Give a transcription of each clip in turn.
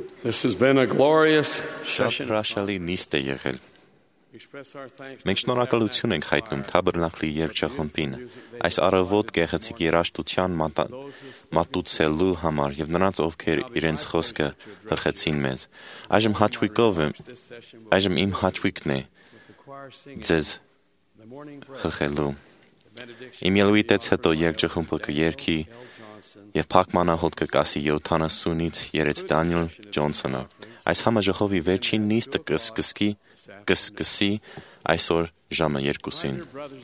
This has been a glorious Շատ session. հրաշալի նիստ է եղել։ Express our thanks Մենք շնորհակալություն ենք հայտնում Թաբերնակլի երգչախմբին այս առավոտ գեղեցիկ երաժշտության մատուցելու համար եւ նրանց, ովքեր իրենց խոսքը հղեցին մեզ։ Այժմ իմ հաճույքն է ձեզ հղելու։ Իմ ելույթից հետո երգչախումբը կերգի եւ փակմանահոտ կկասի 70-ից 3 Դանիել Ջոնսոնը։ Այս համաժողովի վերջին նիստը կսկսի այսօր ժամը 2-ին։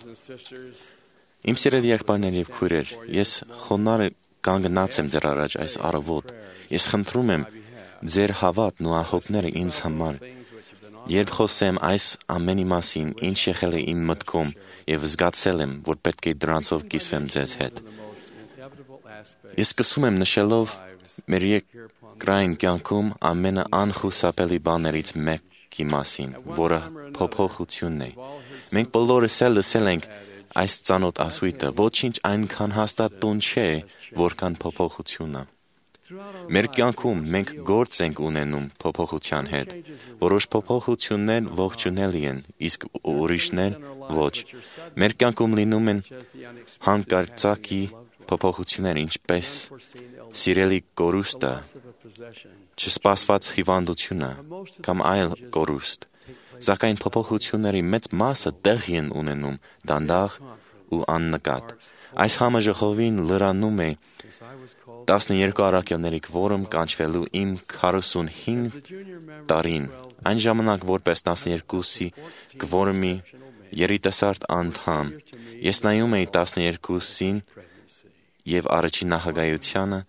Իմ սիրելի եղբայրներ եւ քույրեր, ես խոնարհ կանգնած եմ ձեր առաջ այս առավոտ։ Ես խնդրում եմ ձեր հավատն ու աղոթքները ինձ համար։ Երբ խոսեմ այս ամենի մասին, ինչ եղել է իմ մտքում եւ զգացել եմ, որ պետք է դրանցով կիսվեմ ձեզ հետ։ Ես սկսում եմ նշելով մեր երկրային կյանքում ամենաանխուսափելի բաներից մեկի մասին, որը փոփոխությունն է։ Մենք բոլորս էլ լսել ենք այս ծանոթ ասույթը, ոչինչ այնքան հաստատ տուն չէ, որքան փոփոխությունը։ Մեր կյանքում մենք գործ ենք ունենում փոփոխության հետ։ Որոշ փոփոխություններ ողջունելի են, իսկ ուրիշներ ոչ։ Մեր կյանքում լինում են հանկարծակի փոփոխություններ, ինչպես սիրելի կորուստը, չսպասված հիվանդությունը կամ այլ կորուստ։ Սակայն փոփոխությունների մեծ մասը տեղի են ունենում դանդաղ ու աննկատ։ Այս համաժողովին լրանում է 12 առաքյալների կվորում կանչվելու իմ 45 տարին։ Այն ժամանակ որպես 12-ի կվորումի երիտասարդ անդամ ես նայում էի 12-ին եւ առաջին նախագահությանը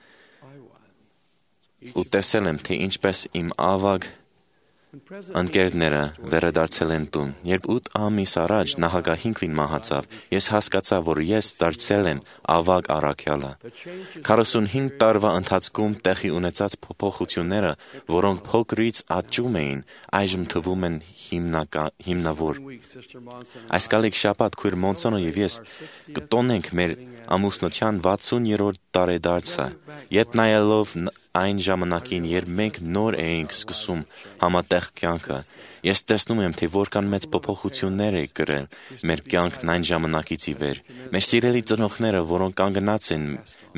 ու տեսել եմ, թե ինչպես իմ ավագ ընկերները վերադարձել են տուն։ Երբ 8 ամիս առաջ նախագահ Հինքլին մահացավ, ես հասկացա, որ ես դարձել եմ ավագ առաքյալը։ 45 տարվա ընթացքում տեղի ունեցած փոփոխությունները, որոնք փոքրից աճում էին, այժմ թվում են հիմնավոր։ Այս գալիք շաբաթ քույր Մոնսոնը եւ ես կտոնենք մեր ամուսնության 60-րդ տարեդարձը։ Ետ նայելով այն ժամանակին, երբ մենք նոր էինք սկսում համատեղ կյանքը, ես տեսնում եմ, թե որքան մեծ փոփոխություններ է կրել մեր կյանքն այն ժամանակից ի վեր։ Մեր սիրելի ծնողները, որոնք կանգնած են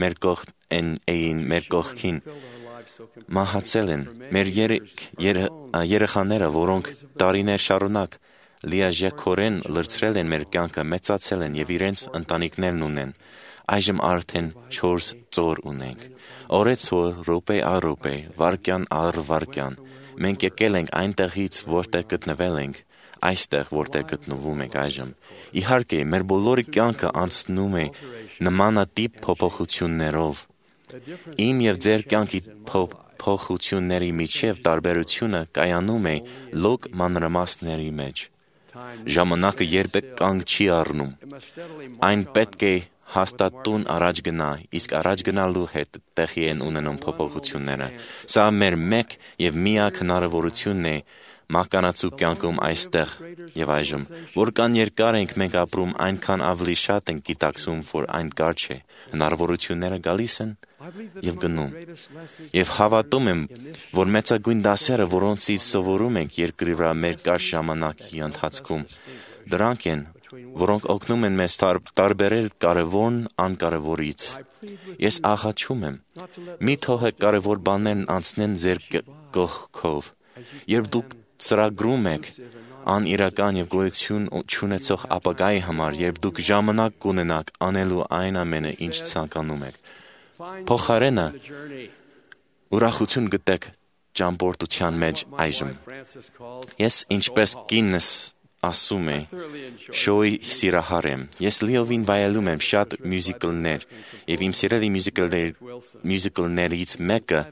մեր կողքին, մահացել են։ Մեր երեխաները, որոնք տարիներ շարունակ լիարժեքորեն լրացրել են մեր կյանքը, մեծացել են եւ իրենց ընտանիքներն ունեն։ Այժմ արդեն 4 ծոր ունենք։ Օրեցօր, րոպե առ րոպե, վայրկյան առ վայրկյան մենք եկել ենք այնտեղից, որտեղ գտնվել ենք, այստեղ, որտեղ գտնվում ենք այժմ։ Իհարկե, մեր բոլորի կյանքը անցնում է նմանատիպ փոփոխություններով։ Իմ եւ ձեր կյանքի փոփոխությունների միջև տարբերությունը կայանում է լոկ մանրամասների մեջ։ Ժամանակը երբեք կանգ չի առնում։ Այն պետք է հաստատուն առաջ գնա, իսկ առաջ գնալու հետ տեղի են ունենում փոփոխությունները։ Սա մեր մեկ եւ միակ հնարավորությունն է մականացու կյանքում այստեղ եւ այժմ։ Որքան երկար ենք մենք ապրում, այնքան ավելի շատ ենք գիտակցում, որ այն կարճ է։ Հնարավորությունները գալիս են եւ գնում։ Եվ հավատում եմ, որ մեծագույն դասերը, որոնցից սովորում ենք երկրի վրա մեր կարճ ժամանակի ընթացքում, դրանք են, որոնք օգնում են մեզ տարբերել կարևորն անկարևորից։ Ես աղաչում եմ, մի թողեք կարևոր բաներն անցնեն ձեր կողքով։ Երբ դուք ծրագրում եք անիրական եւ գոյություն չունեցող ապագայի համար, երբ դուք ժամանակ կունենաք անելու այն ամենը, ինչ ցանկանում եք, փոխարենը ուրախություն գտեք ճամփորդության մեջ այժմ։ Ես ինչպես կինս ասում է, շոուի սիրահար եմ։ Ես լիովին վայելում եմ շատ մյուզիկլներ, եւ իմ սիրելի մյուզիկլներից մեկը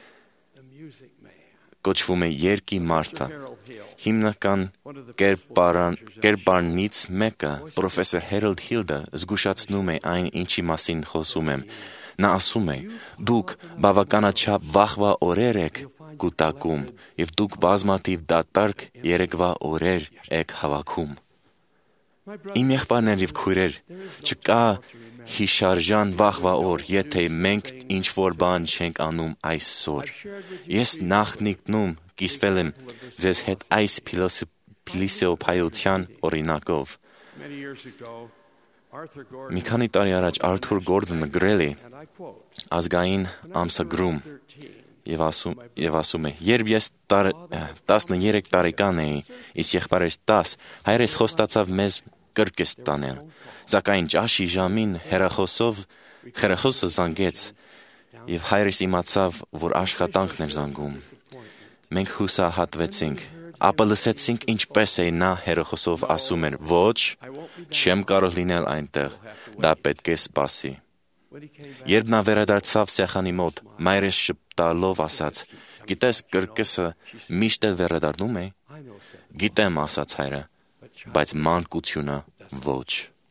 կոչվում է Երկի մարդը։ Հիմնական կերպարներից մեկը, պրոֆեսոր Հերոլդ Հիլդը, զգուշացնում է այն, ինչի մասին խոսում եմ։ Նա ասում է. դուք բավականաչափ վաղվա օրեր եք կուտակում, եւ դուք բազմաթիվ դատարկ երեկվա օրեր եք հավաքում։ Իմ եղբայրներ եւ քույրեր, չկա հիշարժան վաղվա օր, եթե մենք ինչ-որ բան չենք անում այսօր։ Ես նախնիկնում կիսվել եմ ձեզ հետ այս փիլիսոփայության օրինակով։ Մի քանի տարի առաջ Արթուր Գորդոնը գրել է ազգային ամսագրում և ասում է. «Երբ ես 13 տարեկան էի, իսկ եղբայրս 10, հայրս խոստացավ մեզ կրկես տանել, սակայն ճաշի ժամին հեռախոսը զանգեց, և հայրս իմացավ, որ աշխատանքն էր զանգում։ Մենք հուսահատվեցինք, ապա լսեցինք ինչպես է նա հեռախոսով ասում էր. «Ոչ, չեմ կարող լինել այնտեղ, դա պետք է սպասի»։ Երբ նա վերադարձավ սեղանի մոտ, մայրս շպտալով ասաց. «Գիտես, կրկեսը միշտ էլ վերադառնում է»։ «Գիտեմ», ասաց հայրը, «բայց մանկությունը ոչ»։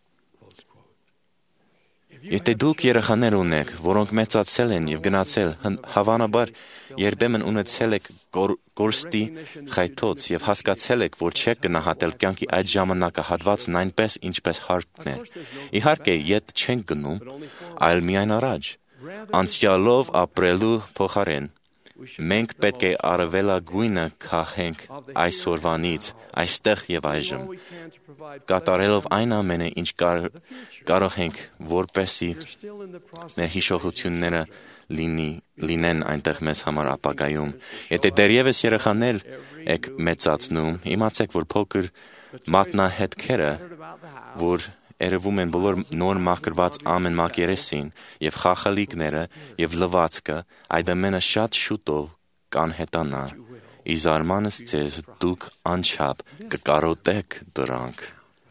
Եթե դուք երեխաներ ունեք, որոնք մեծացել են և գնացել, հավանաբար երբեմն ունեցել եք կորստի խայթոց և հասկացել եք, որ չեք գնահատել կյանքի այդ ժամանակահատվածն այնպես, ինչպես հարկն է։ Իհարկե, ետ չենք գնում, այլ միայն առաջ։ Անցյալով ապրելու փոխարեն մենք պետք է առավելագույնը քահենք այսօրվանից, այստեղ և այժմ, կատարելով այն ամենը, ինչ կարող ենք, որպեսզի մեր հիշողությունները լինեն այնտեղ մեզ համար ապագայում։ Եթե դեռևս երեխաներ եք մեծացնում, իմացեք, որ փոքր մատնահետքերը, որ երևում են բոլոր նոր մաքրված ամեն մակերեսին, և խախալիկները, և լվացքը, այդ ամենը շատ շուտով կանհետանա։ Ի զարմանս ձեզ դուք անչափ կկարոտեք դրանք։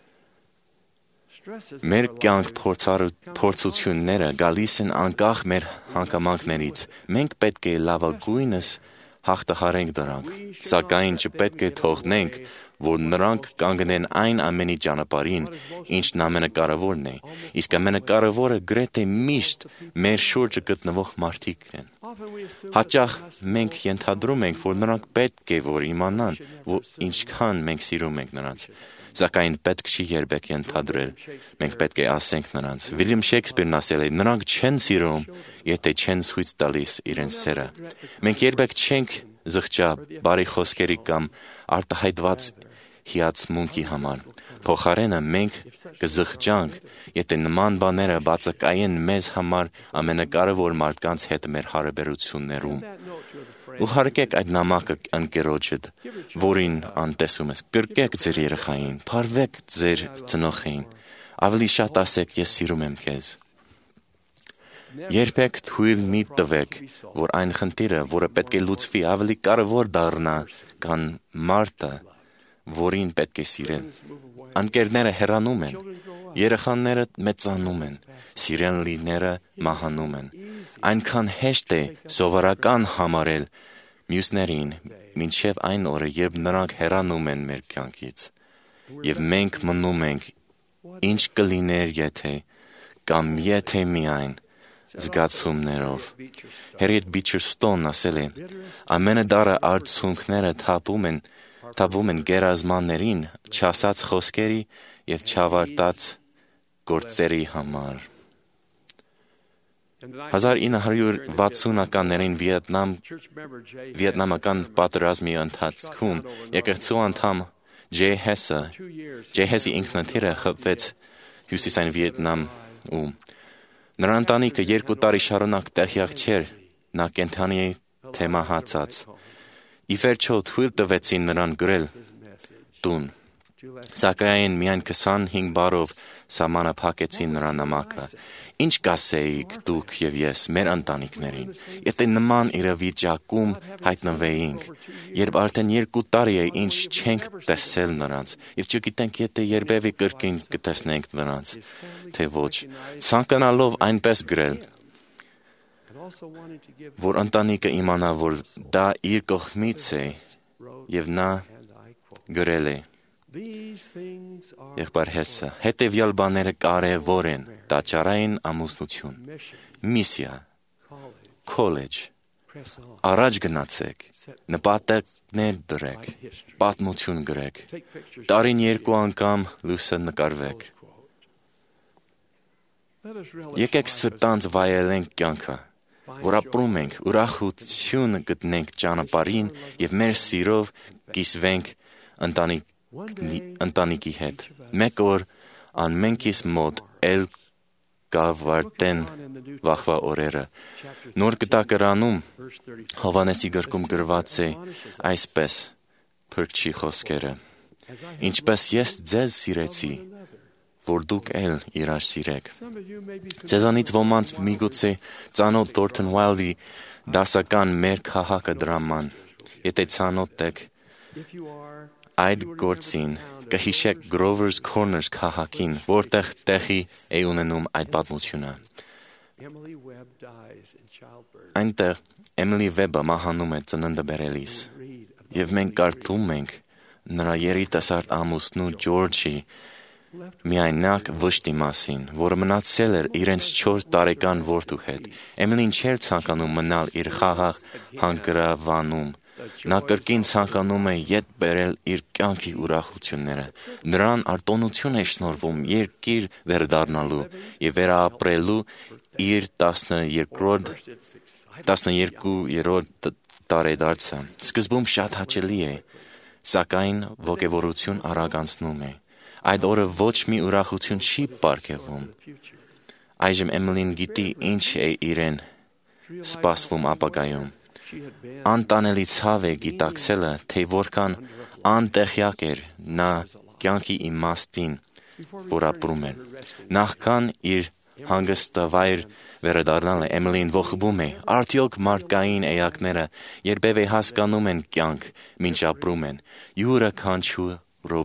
Մեր կյանք փորձությունները գալիս են անկախ մեր հանգամանքներից։ Մենք պետք է լավագույնս հաղթահարենք դրանք, սակայն չպետք է թողնենք, որ նրանք կանգնեն այն ամենի ճանապարհին, ինչն ամենակարևորն է, իսկ ամենակարևորը գրեթե միշտ մեր շուրջը գտնվող մարդիկ են։ Հաճախ մենք ենթադրում ենք, որ նրանք պետք է որ իմանան, ինչքան մենք սիրում ենք նրանց, սակայն պետք չի երբեք ենթադրել, մենք պետք է ասենք նրանց։ Վիլյամ Շեքսպիրն ասել է. «Նրանք չեն սիրում, եթե չեն ցույց տալիս իրենց սերը»։ Մենք երբեք չենք զղջա բարի խոսքերի կամ արտահայտված հիացմունքի համար։ Փոխարենը մենք կզղջանք, եթե նման բաները բացակայեն մեզ համար ամենակարևոր մարդկանց հետ մեր հարաբերություններում։ Ուղարկեք այդ նամակը ընկերոջդ, որին անտեսում ես, կրկեք ձեր երեխային, փառվեք ձեր ծնողին, ավելի շատ ասեք ես սիրում եմ քեզ։ Երբեք թույլ մի տվեք, որ այն խնդիրը, որը պետք է լուծվի, ավելի կարևոր դառնա, քան մարդը, որին պետք է սիրել։ Ընկերները հեռանում են, երեխաները մեծանում են, սիրելիները մահանում են։ Այնքան հեշտ է սովորական համարել մյուսներին, մինչև այն օրը, երբ նրանք հեռանում են մեր կյանքից, և մենք մնում ենք, ինչ կլիներ եթե, կամ եթե միայն զգացումներով։ Հարիեթ Բիչեր Ստոնն ասել է. «Ամենը դառը արդյունքները թափվում են գերազմաններին, չասած խոսքերի և չավարտած գործերի համար»։ 1960-ականներին վիետնամական պատերազմի ընթացքում եկեղեցու անդամ Ջեյ Հեսի ինքնաթիռը խփվեց հյուսիսային Վիետնամում։ Նրա ընտանիքը 2 տարի շարունակ տեղյակ չէր, նա կենդանի է թե մահացած։ Ի վերջո թույլ տվեցին նրան գրել տուն, սակայն միայն 25 բառով սահմանափակեցին նրա նամակը։ Ինչ կասեիք դուք և ես մեր ընտանիքներին, եթե նման իրավիճակում հայտնվեինք, երբ արդեն 2 տարի է ինչ չենք տեսել նրանց, և չգիտենք եթե երբևէ կրկին կտեսնենք նրանց, թե ոչ, ցանկանալով այնպես գրել, որ ընտանիքը իմանա, որ դա իր կողմից է, և նա գրել է. Եղբայր Հեսը, հետևյալ բաները կարևոր են՝ տաճարային ամուսնություն, միսիա, քոլեջ, առաջ գնացեք, նպատակներ դրեք, պատմություն գրեք, տարին 2 անգամ լուսանկարվեք։ Եկեք սրտանց վայելենք կյանքը, որ ապրում ենք, ուրախություն գտնենք ճանապարհին եւ մեր սիրով կիսվենք ընտանիքի հետ։ Մեկ օր անմենքիս մոտ էլ կավարտեն վաղվա օրերը։ Նոր կտակարանում Հովհաննեսի գրքում գրված է այսպես փրկչի խոսքերը. Ինչպես ես ձեզ սիրեցի, որ դուք էլ իրար սիրեք։ Ձեզանից ոմանց միգուցե ծանոթ Thornton Wilder-ի դասական մեր քաղաքը դրաման։ Եթե ծանոթ եք այդ գործին, կհիշեք Grover's Corners քաղաքին, որտեղ տեղի է ունենում այդ պատմությունը։ Այնտեղ Emily Webb-ը մահանում է ծննդը բերելիս, եւ մենք կարդում ենք նրա երիտասարդ ամուսնու Ջորջի միայնակ վշտի մասին, որը մնացել էր իրենց 4 տարեկան որդու հետ։ Էմիլին չէր ցանկանում մնալ իր խաղաղ հանգրավանում։ Նա կրկին ցանկանում է ետ բերել իր կյանքի ուրախությունները։ Նրան արտոնություն է շնորհվում երկիր վերադառնալու եւ վերապրելու իր 12-րդ տարեդարձը։ Սկզբում շատ հաճելի է, սակայն ոգևորություն արագ անցնում է։ Այդ օրը ոչ մի ուրախություն չի պարգևում։ Այժմ Էմիլին գիտի ինչ է իրեն սպասվում ապագայում։ Անտանելի ցավ է գիտակցելը, թե որքան անտեղյակ էր նա կյանքի իմաստին, որ ապրում է։ Նախքան իր հանգստավայր վերադառնալը Էմիլին ողբում է, արդյոք մարդկային էակները երբևէ հասկանում են կյանք, մինչ ապրում են, յուրաքանչյուր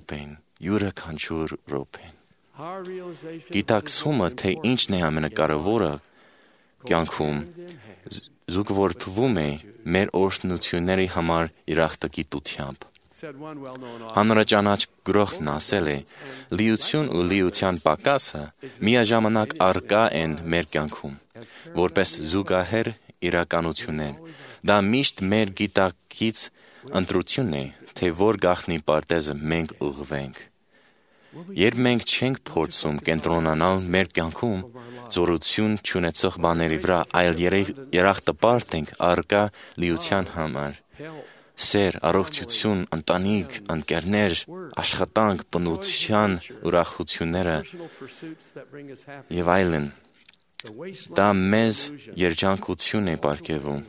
րոպեն։ Գիտակցումը, թե ինչն է ամենակարևորը կյանքում, զուգորդվում է մեր օրհնությունների համար երախտագիտությամբ։ Հանրաճանաչ գրողն ասել է. լիություն ու լիության պակասը միաժամանակ առկա են մեր կյանքում, որպես զուգահեռ իրականություններ։ Դա միշտ մեր գիտակից ընտրությունն է, թե որ գաղտնի պարտեզը մենք ուղղվենք։ Երբ մենք չենք փորձում կենտրոնանալ մեր կյանքում զորություն չունեցող բաների վրա, այլ երախտապարտ ենք առկա լիության համար, սեր, առողջություն, ընտանիք, ընկերներ, աշխատանք, բնության ուրախությունները եւ այլն, դա մեզ երջանկություն է պարգևում։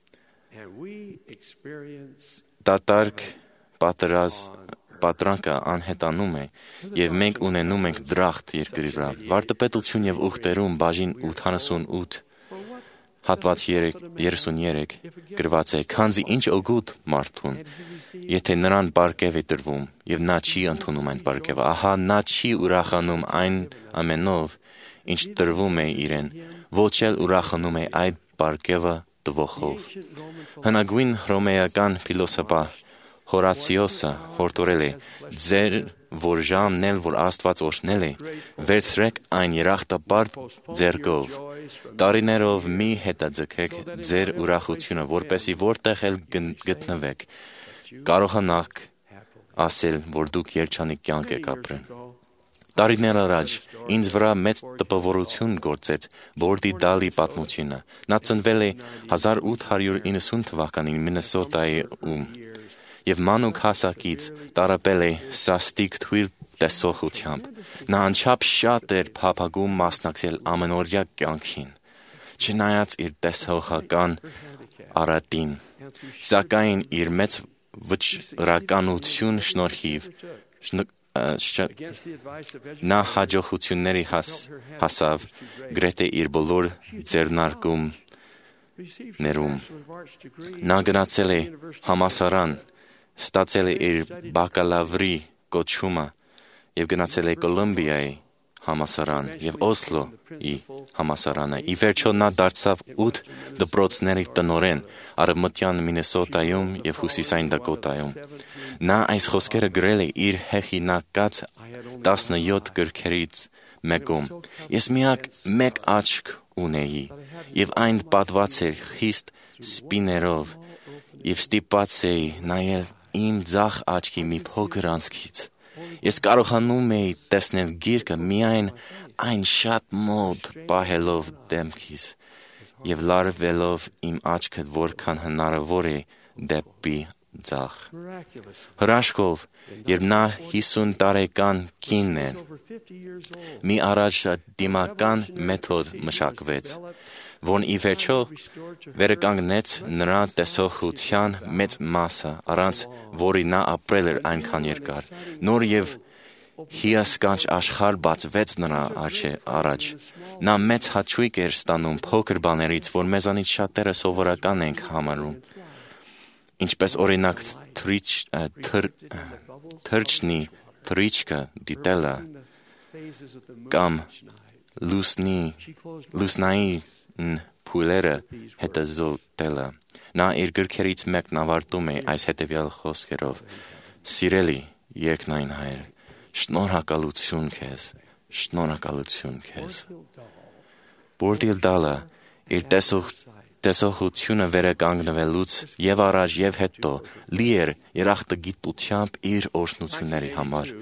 Դատարկ պատրանքը անհետանում է, եւ մենք ունենում ենք դրախտ երկրի վրա։ Վարդապետություն եւ ուխտերում բաժին 88 հատված 33 գրված է. քանզի ինչ օգուտ մարդուն, եթե նրան պարգև է տրվում, եւ նա չի ընդունում այն պարգևը, ահա նա չի ուրախանում այն ամենով, ինչ տրվում է իրեն, ոչ էլ ուրախանում է այդ պարգևը տվողով։ Հնագույն հռոմեական փիլոսոփա Հորացիոսը հորդորել է. ձեր որ ժամն էլ որ Աստված օրհնել է, վերցրեք այն երախտապարտ ձեռքով։ Տարիներով մի հետաձգեք ձեր ուրախությունը, որպեսզի որտեղ էլ գտնվեք, կարողանաք ասել, որ դուք երջանիկ կյանք եք ապրել։ Տարիներ առաջ ինձ վրա մեծ տպավորություն գործեց Բորդի Դալի պատմությունը։ Նա ծնվել է 1890 թվականին Մինեսոտայում եւ մանուկ հասակից տարապել է սաստիկ թույլ տեսողությամբ։ Նա անչափ շատ էր փափագում մասնակցել ամենօրյա կյանքին, չնայած իր տեսողական արատին, սակայն իր մեծ վճռականություն շնորհիվ նա հաջողությունների հասավ գրեթե իր բոլոր ձեռնարկումներում։ Նա գնացել է համալսարան, ստացել է իր բակալավրի կոչումը եւ գնացել է Կոլումբիայի համալսարան եւ Օսլոյի համալսարանը։ Ի վերջո նա դարձավ 8 դպրոցների տնօրեն Արևմտյան Մինեսոտայում եւ Հյուսիսային Դակոտայում։ Նա այս խոսքերը գրել է իր հեղինակած 17 գրքերից մեկում։ Ես միակ մեկ աչք ունեի եւ այն պատված էր խիստ սպիներով եւ ստիպված էի նայել իմ ձախ աչքի մի փոքր անցքից։ Ես կարողանում էի տեսնել գիրքը միայն այն շատ մոտ պահելով դեմքիս և լարվելով իմ աչքը որքան հնարավոր է դեպի ձախ։ Հրաշքով, երբ նա 50 տարեկան կին էր, մի առաջադիմական մեթոդ մշակվեց, որն ի վերջո վերականգնեց նրա տեսողության մեծ մասը, առանց որի նա ապրել էր այնքան երկար։ Նոր և հիասքանչ աշխարհ բացվեց նրա առաջ։ Նա մեծ հաճույք էր ստանում փոքր բաներից, որ մեզանից շատերը սովորական ենք համարում, ինչպես օրինակ թռչնի թռիչքը դիտելը կամ լուսնային փուլերը հետազոտելը։ Նա իր գրքերից մեկն ավարտում է այս հետևյալ խոսքերով. «Սիրելի երկնային Հայր, շնորհակալություն քեզ, շնորհակալություն քեզ»։ Բորտիլդալը իր տեսողությունը վերականգնվելուց և առաջ և հետո լի էր երախտագիտությամբ իր օրհնությունների համար։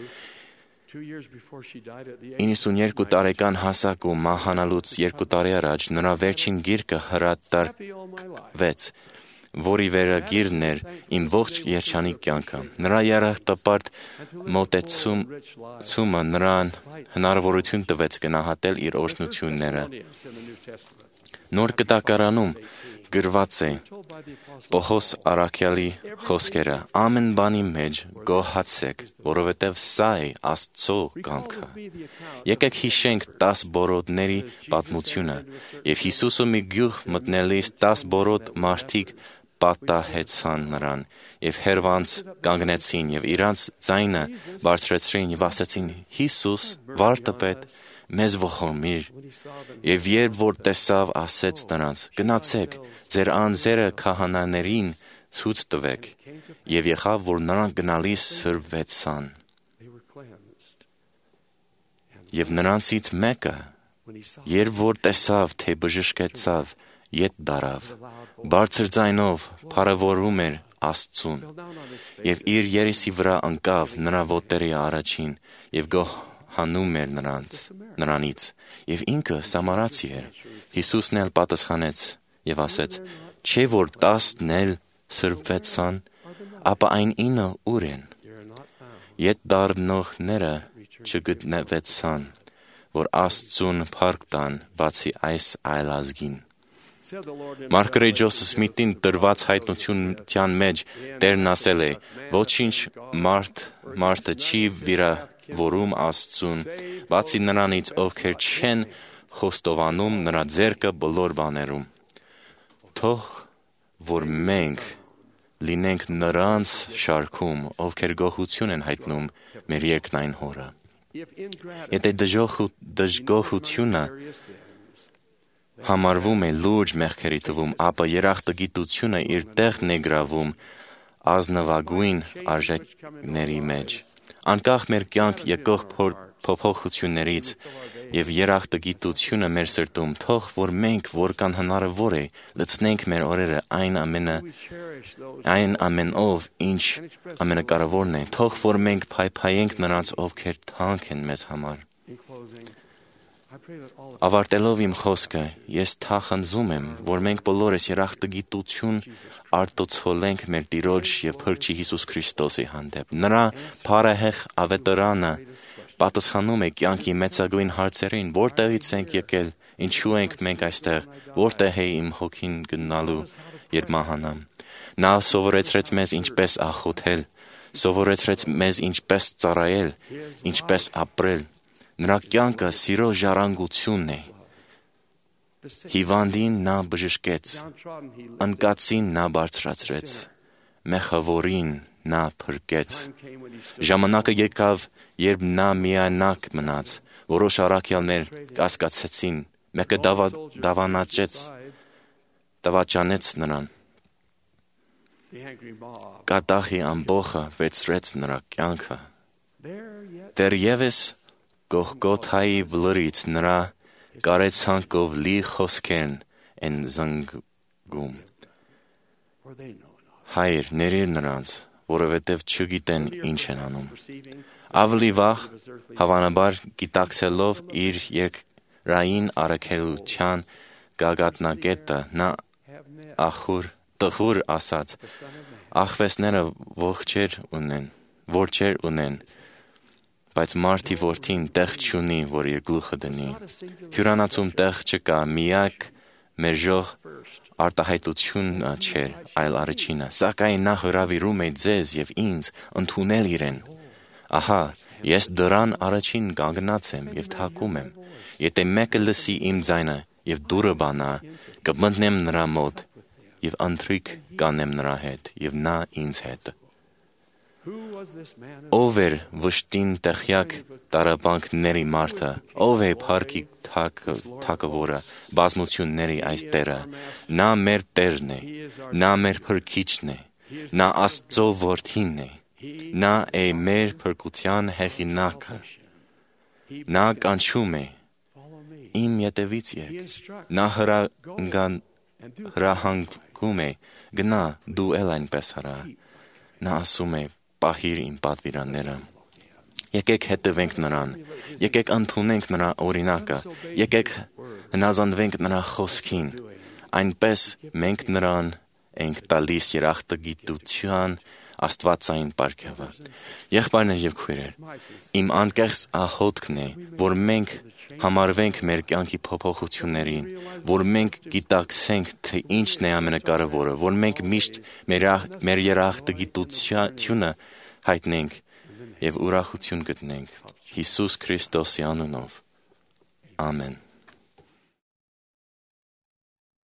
92 տարեկան հասակում մահանալուց 2 տարի առաջ նրա վերջին գիրքը հրատարակվեց, որի վերագիրն էր «Իմ ողջ երջանիկ կյանքը»։ Նրա երախտապարտ մոտեցումը նրան հնարավորություն տվեց գնահատել իր օրհնությունները։ Նոր Կտակարանում գրված է Պողոս առաքյալի խոսքերը. «Ամեն բանի մեջ գոհացեք, որովհետև սա է Աստծո կամքը»։ Եկեք հիշենք 10 բորոտների պատմությունը, և Հիսուսը մի գյուղ մտնելիս 10 բորոտ մարդիկ պատահեցան նրան և հեռվանց կանգնեցին և իրանց ձայնը բարձրացրին և ասեցին. «Հիսուս, վարդապետ, մեզ ողորմիր»։ Եվ երբ որ տեսավ, ասեց նրանց. «Գնացեք, ձեր անձերը քահանաներին ցույց տվեք»։ Եվ եղավ, որ նրանք գնալիս սրբվեցան։ Եվ նրանցից մեկը, երբ որ տեսավ, թե բժշկեցավ, ետ դարավ, բարձր ձայնով փառավորում էր Աստծուն, և իր երեսի վրա ընկավ նրա ոտերի առաջին և գոհանում էր նրանից, և ինքը սամարացի էր։ Հիսուսն էլ պատասխանեց և ասեց. «Չէ՞ որ 10-ն էլ սրբվեցան, ապա այն 9-ը ուր են։ Ետ դառնողները չգտնվեցան, որ Աստծուն փառք տան, բացի այս այլազգին»։ Մարգարետ Ջոզեֆ Սմիթին տրված հայտնության մեջ Տերն ասել է. «Ոչինչ մարդը չի վիրավորում Աստծուն, բացի նրանից, ովքեր չեն խոստովանում նրա ձեռքը բոլոր բաներում»։ Թող որ մենք լինենք նրանց շարքում, ովքեր գոհություն են հայտնում մեր երկնային Հորը։ Եթե դժգոհությունը համարվում է լուրջ մեղքերի թվում, ապա երախտագիտությունը իր տեղն է գրավում ազնվագույն արժեքների մեջ։ Անկախ մեր կյանք եկող փոփոխություններից և երախտագիտությունը մեր սրտում, թող որ մենք, որքան հնարավոր է, լցնենք մեր օրերը այն ամենով, ինչ ամենակարևորն է, թող որ մենք փայփայենք նրանց, ովքեր թանկ են մեզ համար։ Ավարտելով իմ խոսքը, ես թախանձում եմ, որ մենք բոլորս երախտագիտություն արտացոլենք մեր Տիրոջ և Փրկչի Հիսուս Քրիստոսի հանդեպ։ Նրա փառահեղ ավետարանը պատասխանում է կյանքի մեծագույն հարցերին. որտեղից ենք եկել, ինչու ենք մենք այստեղ, որտեղ է իմ հոգին գնալու, երբ մահանամ։ Նա սովորեցրեց մեզ ինչպես աղոթել, սովորեցրեց մեզ ինչպես ծառայել, ինչպես ապրել։ Նրա կյանքը սիրո ժառանգությունն է։ Հիվանդին նա բժշկեց, անկացին նա բարձրացրեց, մեղավորին նա փրկեց։ Ժամանակը եկավ, երբ նա միայնակ մնաց, որոշ առաքյալներ կասկածեցին, մեկը դավաճանեց նրան։ Կատաղի ամբոխը վերցրեց նրա կյանքը։ Դեռևս Գողգոթայի բլրից նրա կարեցանկով լի խոսքերն են զնգում. «Հայր, ներիր նրանց, որովհետև չգիտեն ինչ են անում։ Ավելի վաղ, հավանաբար գիտակցելով իր երկրային առաքելության գագաթնակետը, նա տխուր ասաց. աղվեսները ворչեր ունեն, բայց մարդի որդին տեղ չունի, որ իր գլուխը դնի։ Հյուրանոցում տեղ չկա, միակ մերժող արտահայտությունը չէր, այլ առաջինը, սակայն նա հրավիրում է ձեզ և ինձ ընդունել իրեն։ Ահա, ես դռան առաջին կանգնած եմ և թակում եմ։ Եթե մեկը լսի իմ ձայնը և դուռը բանա, կմտնեմ նրա մոտ և ընթրիք կանեմ նրա հետ և նա ինձ հետ։ Ով էր վշտին տեղյակ տառապանքների մարդը, ով է փառքի թագավորը, բազմությունների այս Տերը։ Նա մեր Տերն է, նա մեր Փրկիչն է, նա Աստծո որդին է, նա է մեր փրկության հեղինակը։ Նա կանչում է. իմ ետևից եք։ Նա հրահանգում է. գնա, դու էլ այնպես արա։ Նա ասում է. պահիր իմ պատվիրանները։ Եկեք հետևենք նրան, եկեք ընդունենք նրա օրինակը, եկեք հնազանդվենք նրա խոսքին։ Այնպես մենք նրան ենք տալիս երախտագիտության աստվածային պարգևը։ Եղբայրներ և քույրեր, իմ անկեղծ աղոթքն է, որ մենք համարվենք մեր կյանքի փոփոխություններին, որ մենք գիտակցենք, թե ինչն է ամենակարևորը, որ մենք միշտ մեր երախտագիտությունը հայտնենք և ուրախություն գտնենք Հիսուս Քրիստոսի անունով։ Ամեն։